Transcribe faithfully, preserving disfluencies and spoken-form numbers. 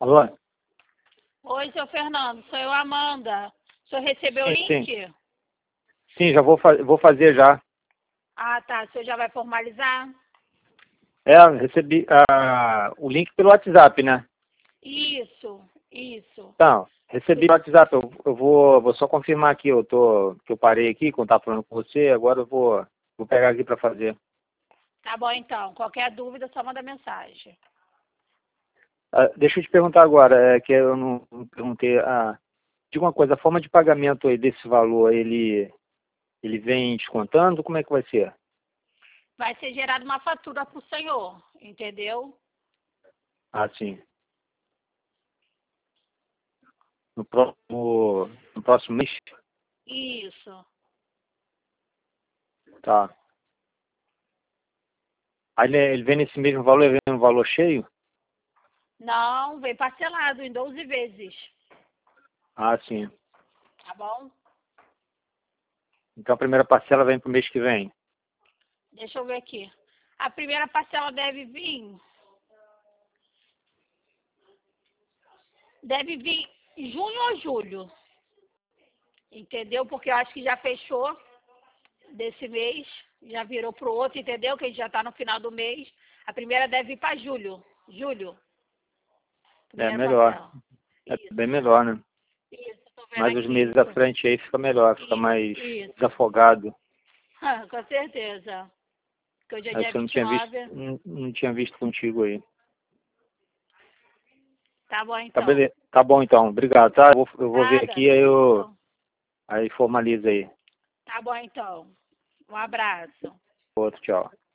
Alô? Oi, seu Fernando, sou eu, Amanda. O senhor recebeu o Sim, link? sim. Sim, já vou, fa vou fazer já. Ah, tá. O senhor já vai formalizar? É, recebi ah, o link pelo WhatsApp, né? Isso, isso. Então, recebi o WhatsApp. Eu, eu vou, vou só confirmar aqui. Eu tô, que eu parei aqui quando estava falando com você. Agora eu vou, vou pegar aqui para fazer. Tá bom, então. Qualquer dúvida, só manda mensagem. Ah, deixa eu te perguntar agora, é, que eu não, não perguntei. Ah, diga uma coisa, a forma de pagamento aí desse valor, ele, ele vem descontando? Como é que vai ser? Vai ser gerada uma fatura pro senhor, entendeu? Ah, sim. No próximo, no próximo mês? Isso. Tá. Aí ele, ele vem nesse mesmo valor, ele vem no valor cheio? Não, vem parcelado em doze vezes. Ah, sim. Tá bom? Então a primeira parcela vem pro mês que vem. Deixa eu ver aqui. A primeira parcela deve vir. Deve vir em junho ou julho. Entendeu? Porque eu acho que já fechou desse mês. Já virou pro outro, entendeu? Que a gente já tá no final do mês. A primeira deve ir para julho. Julho. É Primeira melhor. parcela. É Isso. bem melhor, né? Isso, eu tô vendo Mais os aqui. meses à frente aí fica melhor, fica mais Isso. desafogado. Ah, com certeza. Porque hoje é dia Essa eu não tinha visto, vinte e nove. não, não tinha visto contigo aí. Tá bom, Tá, então. beleza. Tá bom então, obrigado, tá? Eu vou, eu vou ver Nada, aqui, que aí eu isso. aí formaliza aí. Tá bom, então. Um abraço. Outro, tchau.